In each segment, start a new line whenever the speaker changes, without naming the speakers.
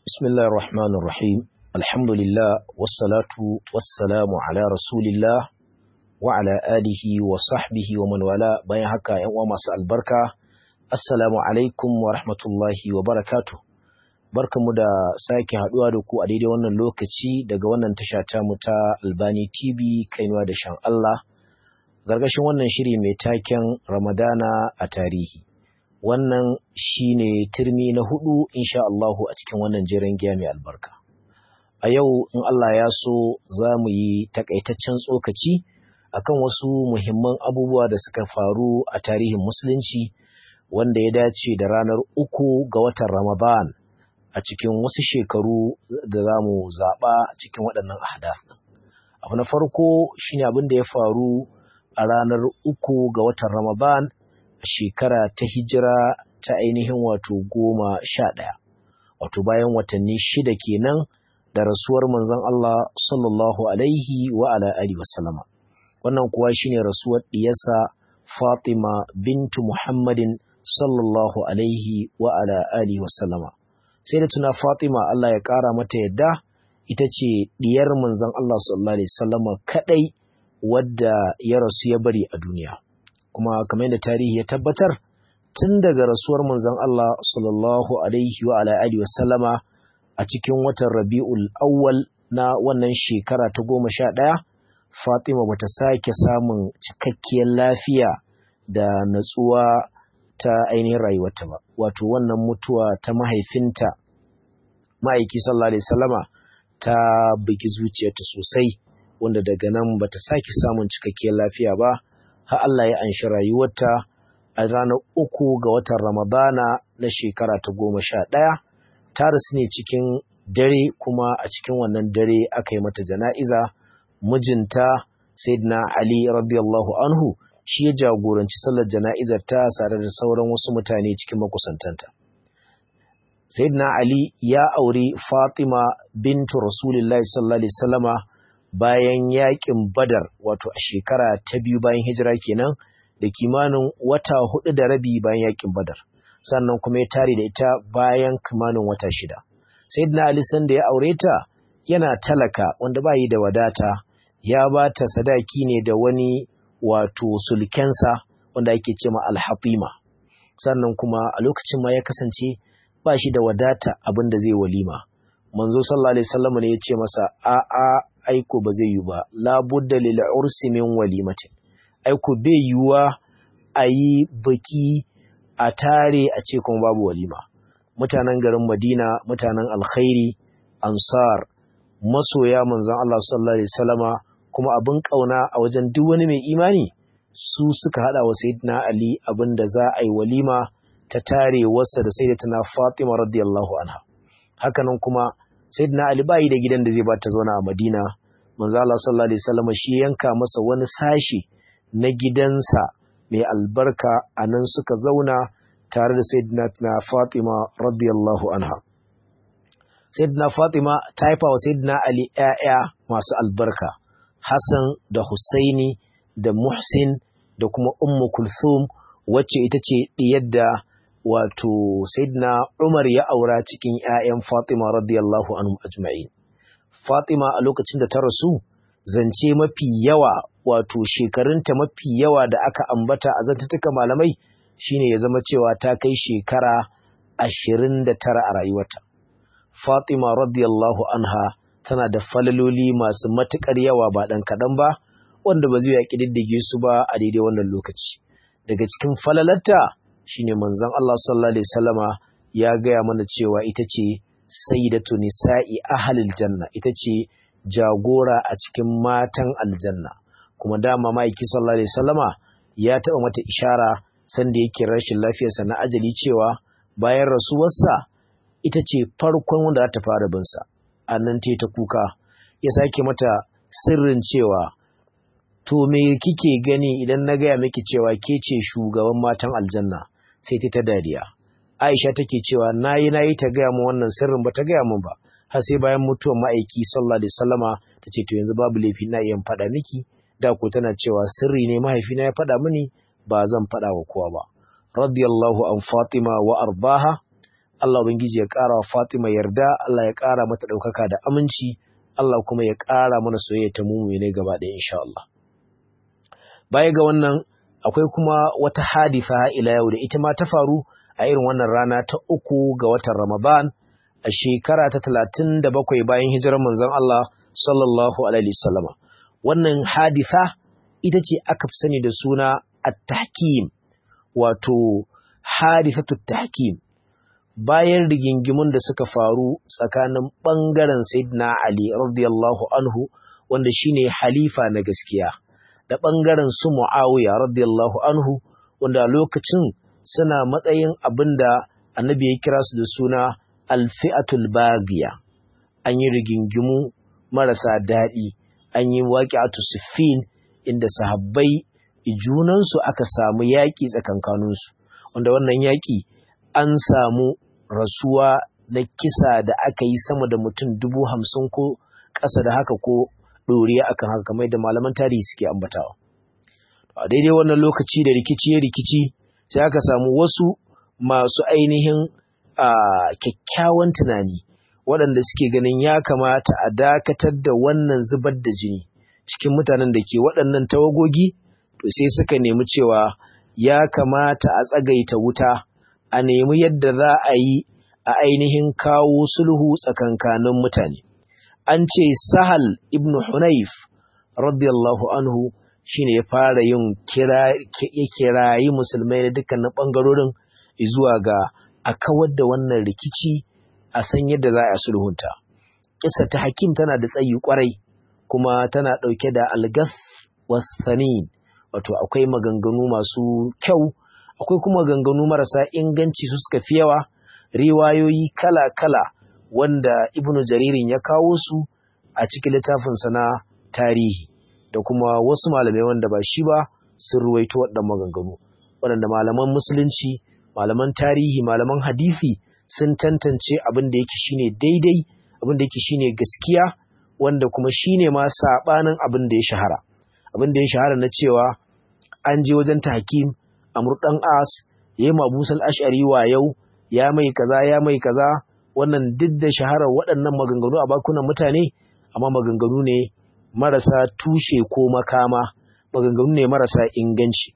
بسم الله الرحمن الرحيم الحمد لله والصلاة والسلام على رسول الله وعلى آله وصحبه ومن والاه bayan haka ƴan uwa masu albarka assalamu alaikum wa rahmatullahi wa barakatuh barkamu da sake haduwa da ku a daidai wannan lokaci daga wannan tasha ta mu ta Albani TV kainuwa da shan Allah gargashin wannan shiri mai taken Ramadana a tarihi. Wannan shine turmi na 4 insha Allahu a cikin wannan jerin giya mai albarka. A yau in Allah ya so za mu yi takaitaccen tsokaci akan wasu muhimman abubuwa da suka faru a tarihin musulunci wanda ya dace da ranar 3 ga watan Ramadan a cikin wasu shekaru da za mu zaɓa cikin waɗannan ahdaf ɗin. Abu na farko shine abin da ya faru a ranar 3 ga watan Ramadan shekara ta hijira ta ainihin wato 11, wato bayan watanni 6 kenan da rasuwar manzon Allah sallallahu alaihi wa ala alihi wasallama. Wannan kuwa shine rasuwar diyarsa Fatima bintu Muhammadin sallallahu alaihi wa ala alihi wasallama. Sai da tuna Fatima Allah ya kara mata yadda ita ce diyar manzon Allah sallallahu alaihi wasallama kadai wadda ya rasu ya bari a duniya. Kuma kamar yadda tarihi ya tabbatar tun daga rasuwar manzon Allah sallallahu alaihi wa ala alihi wasallama a cikin watan Rabiul Awwal na wannan shekara ta 11 Fatima bata sake samun cikakkiyar lafiya da natsuwa ta ainihin rayuwarta ba. Wato wannan mutuwa ta mahaifinta ma'aiki sallallahu alaihi wasallama ta bugi zuciyarta sosai wanda daga nan bata sake samun cikakkiyar lafiya ba. Har Allah ya anshi rayuwarta a ranar 3 ga watan Ramadana na shekara ta 11 ta rasu ne cikin dare, kuma a cikin wannan dare aka yi mata jana'iza. Mijinta Sayyidina Ali radiyallahu anhu shi ya jagoranci sallar jana'izar ta tare da sauran wasu mutane cikin makusantanta. Sayyidina Ali ya auri Fatima bintu Rasulullahi sallallahu alaihi wasallama bayan yakin Badar, wato a shekara ta 2 bayan hijira kenan, da kimanin wata 4 da rabi bayan yakin Badar. Sannan kuma ya tare da ita bayan kimanin wata 6. Sayyidina Ali sanda ya aure ta yana talaka wanda bai da wadata, ya bata sadaki ne da wani wato sulkensa wanda ake cewa al-Hatima. Sannan kuma a lokacin ma ya kasance ba shi da wadata abinda zai walima. Manzo sallallahu alaihi wasallam ne ya ce masa aiko ba zai yi ba, labudda lil ursi min walimatin. Aiko bai yiwa a yi baki a tare a ce kuma babu walima. Mutanen garin Madina, mutanen alkhairi, ansar, masoya manzon Allah sallallahu alaihi wasallama, kuma abin kauna a wajen duk wani mai imani, su suka hada wa sayyidina Ali abinda za a yi walima ta tare wasa da sayyidatina Fatima radiyallahu anha. Hakanan kuma Sayyidina Ali bai da gidan da zai bata zauna a Madina. Manzo Allah sallallahu alaihi wasallam shi yanka masa wani sashi na gidansa mai albarka, anan suka zauna tare da Sayyidina Fatima radiyallahu anha. Sayyidina Fatima ta haifa wa Sayyidina Ali ƴaƴa masu albarka, Hassan da Husaini da Muhsin da kuma Ummu Kulthum, wacce ita ce diyar da wato Sayyidina Umar ya aura cikin ƴaƴan Fatima radiyallahu anhum ajma'in. Fatima a lokacin da ta rasu, zance mafi yawa, wato shekarunta mafi yawa da aka ambata a zantuka malamai shine ya zama cewa ta kai shekara 29 a rayuwarta. Fatima radiyallahu anha tana da falaloli masu matukar yawa ba dan kadan ba, wanda ba zai yaki diddige su ba a daidai wannan lokaci. Daga cikin falalarta shine manzon Allah sallallahu alaihi wasallama ya gaya mana cewa ita ce sayyidatu nisa'i ahlil janna, ita ce jagora a cikin matan aljanna. Kuma dama ma'aiki sallallahu alaihi wasallama ya taba mata ishara sanda yake rashin lafiyarsa na ajali cewa bayan rasuwarsa ita ce farkon wanda za ta fara bin sa. Annan ta kuka, ya sake mata sirrin cewa to me kike gani idan na gaya miki cewa ke ce shugaban matan aljanna? Sai ta dariya. Aisha take cewa nayi ta gaya mu wannan sirrin, ba ta gaya mun ba, har sai bayan mutuwar ma'aiki sallallahu alaihi wasallama tace to yanzu babu laifi na iya faɗa miki. Da ko tana cewa sirri ne mahaifina ya faɗa mini, ba zan faɗa wa kowa ba. Radiyallahu an Fatima wa arbaha. Allah ubangiji ya ƙara wa Fatima yarda, Allah ya ƙara mata ɗaukaka da aminci, Allah kuma ya ƙara mana soyayya ta mu'mine gaba ɗaya insha Allah. Baya ga wannan akwai kuma wata hadisa ila yau da ita ma ta faru a irin wannan rana ta 3 ga watan Ramadan a shekara ta 37 bayan hijirar manzon Allah sallallahu alaihi wasallama. Wannan hadisa ita ce aka fi sani da suna at-tahkim, wato hadisatu tahkim. Bayan rigingimun da suka faru tsakanin ɓangaren Sayyidina Ali radiyallahu anhu wanda shine halifa na gaskiya da ɓangaren su Muawiya radiyallahu anhu wanda lokacin suna matsayin abinda Annabi ya kira su da suna al-fi'atul baghiya. An yi rigingimu marasa daɗi, an yi waqi'atu Siffin inda sahabbai junansu aka samu yaƙi tsakankaninsu, wanda wannan yaƙi an samu rasuwa na kisa da aka yi sama da mutum 50,000 ko ƙasa da haka ko ɗoriya akan haka kamar da malaman tarihi suke ambatawa. A daidai wannan lokaci da rikici sai aka samu wasu masu ainihin kyakkyawan tunani waɗanda suke ganin ya kamata a dakatar da wannan zubar da jini cikin mutanen da ke waɗannan tawagogi, to sai suka nemi cewa ya kamata a tsagaita wuta, a nemi yadda za a yi a ainihin kawo sulhu tsakankanin mutane. An ce Sahal ibn Hunayf radiyallahu anhu shine ya fara yin kirayi musulmai na dukkanin ɓangarorin zuwa ga a kawar da wannan rikici, a san yadda za a sulhunta. Kissa ta Hakim tana da tsayi kwarai kuma tana ɗauke da algas wasanin, wato akwai maganganu masu kyau, akwai kuma maganganu marasa inganci su suka fi yawa, riwayoyi kala-kala wanda Ibn Jaririn ya kawo su a cikin littafinsa na tarihi, da kuma wasu malamai wanda ba shi ba sun ruwaito waɗannan maganganu, waɗanda malaman musulunci, malaman tarihi, malaman hadisi sun tantance abin da yake shine daidai, abin da yake shine gaskiya, wanda kuma shine ma sabanin abin da ya shahara. Abin da ya shahara na cewa an je wajen Hakim Amr dan As yayi Mabusal Ash'ari wa yau ya mai kaza, wannan duk da shaharar waɗannan maganganu a bakunan mutane, amma maganganu ne marasa tushe ko makama, maganganu ne marasa inganci.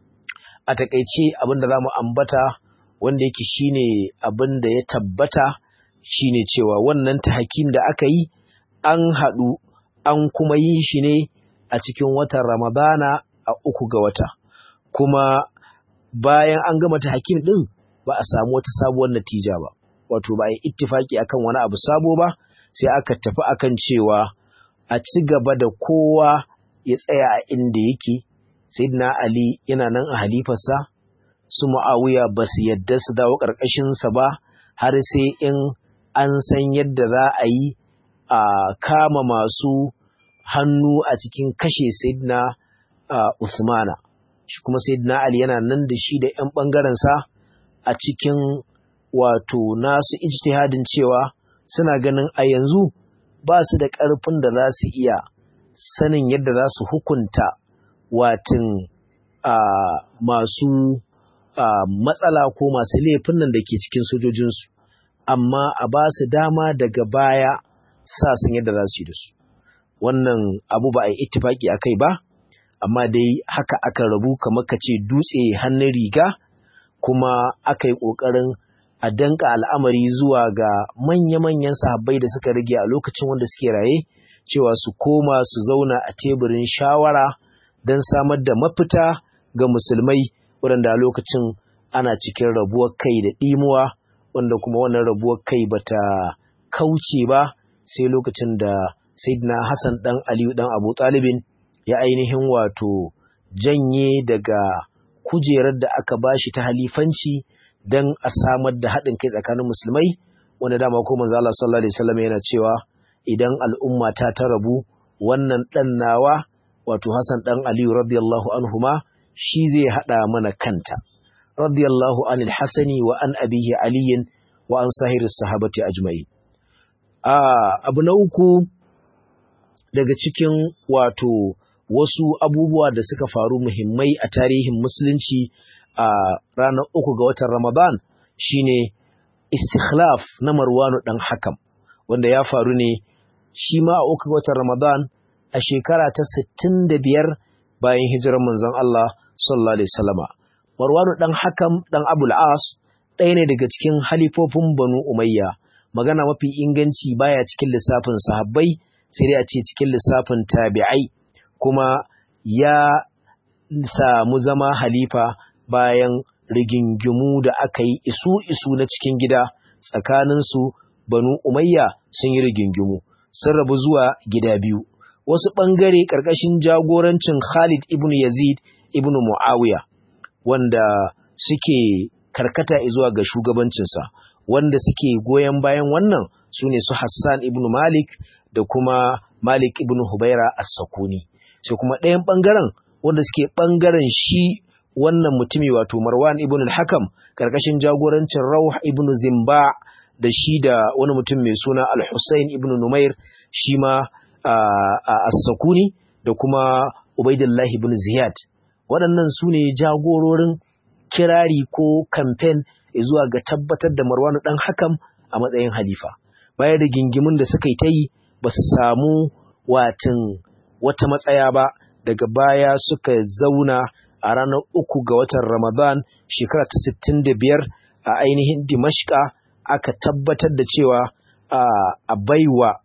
A takeice abin da zamu ambata wanda yake shine abin da ya tabbata shine cewa wannan tahkim da aka yi an haɗu an kuma yi shi ne a cikin watan Ramadana a 3 ga wata, kuma bayan an gama tahkim din ba a samu wata sabuwar natija ba, wato ba a yi ittifaki akan wani abu sabo ba, sai aka tafi akan cewa a ci gaba da kowa ya tsaya a inda yake. Sayyidina Ali yana nan a halifarsa, su Muawiya ba su yadda su dawo ƙarƙashinsa ba har sai in an san yadda za a yi a kama masu hannu a cikin kashe Sayyidina Uthmana. Shi kuma Sayyidina Ali yana nan da shi da 'yan ɓangarensa a cikin wato nasu ijtihadin cewa suna ganin a yanzu ba su da ƙarfin da za su iya sanin yadda za su hukunta watin masu matsala ko masu laifin nan da ke cikin sojojinsu, amma a ba su dama daga baya sa sun yadda za su yi da su. Wannan abu ba a yi ittifaki a kai ba, amma dai haka aka rabu kamar ka ce dutse hannun riga, kuma aka yi ƙoƙarin a danka al'amari zuwa ga manya-manyan sahabbai da suka rage a lokacin wanda suke raye, cewa su koma su zauna a teburin shawara don samar da mafita ga musulmai waɗanda a lokacin ana cikin rabuwar kai da ɗimuwa, wanda kuma wannan rabuwar kai bata kauce ba sai lokacin da Sayyidina Hassan ɗan Aliyu ɗan Abu Talibin ya ainihin wato janye daga kujerar da aka bashi ta halifanci don a samar da haɗin kai tsakanin musulmai, wanda dama ko manzo Allah sallallahu alaihi wasallam yana cewa idan al'umma ta rabu, wannan ɗan nawa wato Hassan ɗan Aliyu radiyallahu anhuma shi zai haɗa mana kanta, radiyallahu anil Hasani wa an abihi Aliyin wa an sahiris sahabati ajma'in. Abu na uku daga cikin wato wasu abubuwa da suka faru muhimmai a tarihin musulunci a ranar 3 ga watan Ramadan shine istikhlaf na Marwanu dan Hakam wanda ya faru ne shi ma a uku watan Ramadan a shekara ta 65 bayan hijirar manzon Allah sallallahu alaihi wasallama. Marwanu dan Hakam dan Abul As ɗaya ne daga cikin halifofin Banu Umayya. Magana mafi inganci baya cikin lissafin sahabbai sai dai a ce cikin lissafin tabi'ai, kuma ya samu zama halifa bayan rigingimu da aka yi isu na cikin gida tsakaninsu. Banu Umayya sun yi rigingimu, sun rabu zuwa gida biyu. Wasu ɓangare ƙarƙashin jagorancin Khalid ibn Yazid ibn Muawiya wanda suke karkata zuwa ga shugabancinsa, wanda suke goyon bayan wannan su ne su Hassan ibn Malik da kuma Malik ibn Hubaira as-Sakuni. Sai kuma ɗayan ɓangaren wanda suke ɓangaren shi wannan mutumi wato Marwan ibn al-Hakam ƙarƙashin jagorancin Rawh ibn Zimba da shi da wani mutum mai suna Al-Husayn ibn Numair shi ma as-Sakuni da kuma Ubaidullah ibn Ziyad. Waɗannan su ne jagororin kirari ko kamfen zuwa ga tabbatar da Marwan dan Hakam a matsayin halifa. Bayan da gingimin da suka yi ta yi ba su samu wata matsaya ba, daga baya suka zauna a ranar 3 ga watan Ramadan shekara ta 65 a ainihin Dimashqa aka tabbatar da cewa a baiwa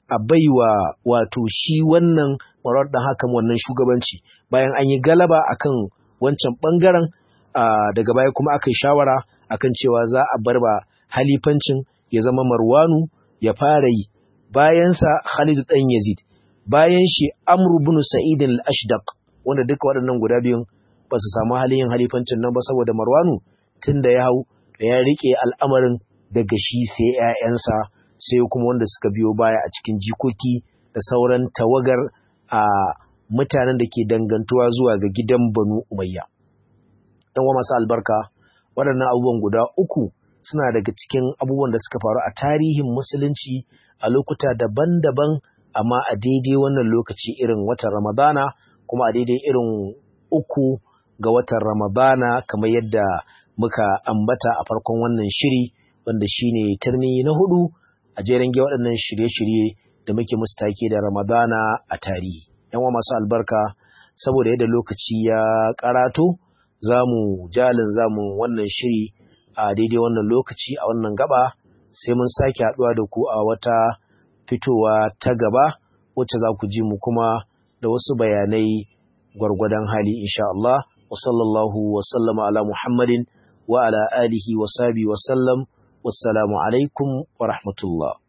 wato shi wannan Marwan dan Hakam wannan shugabanci bayan an yi galaba akan wancan bangaren. Daga baya kuma aka yi shawara akan cewa za a bar ba halifancin ya zama Marwanu ya fara yi, bayansa Khalid dan Yazid, bayan shi Amr ibn Sa'id al-Ashdaq, wanda duka waɗannan guda biyun ba su samu halin yin halifancin nan ba saboda Marwanu tunda ya hau da ya rike al'amarin daga shi sai ‘ya'yansa sai kuma wanda suka biyo baya a cikin jikoki da sauran tawagar a mutanen da ke dangantuwa zuwa ga gidan Banu Umayya. Ɗan wa masu albarka, waɗannan abubuwan guda uku suna daga cikin abubuwan da suka faru a tarihin musulunci a lokuta daban-daban, amma a daidai wannan lokaci irin watan Ramadana, kuma a daidai irin 3 ga watan Ramadana kamar yadda muka ambata a farkon wannan shiri, wanda shine turmi na 4 a jerin waɗannan shirye-shirye da muke musu take da Ramadana a tarihi. Yan masu albarka, saboda yadda lokaci ya karato, zamu wannan shiri a daidai wannan lokaci a wannan gaba, sai mun sake haɗuwa da ku a wata fitowa ta gaba wacce za ku ji mu kuma da wasu bayanai gwargwadon hali insha Allah. Wa sallallahu wa sallama ala Muhammadin wa ala alihi wa sahbihi wa sallam. Wassalamu alaikum wa rahmatullah.